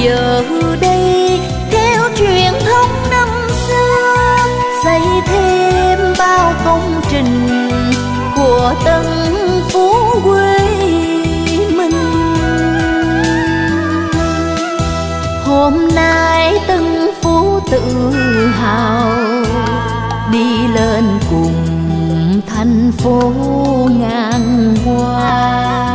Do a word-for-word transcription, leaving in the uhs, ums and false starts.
giờ đây theo truyền thống năm xưa xây thêm bao công trình của Tân Phú quê mình. Hôm nay Tân Phú tự hào đi lên cùng thành phố ngàn hoa.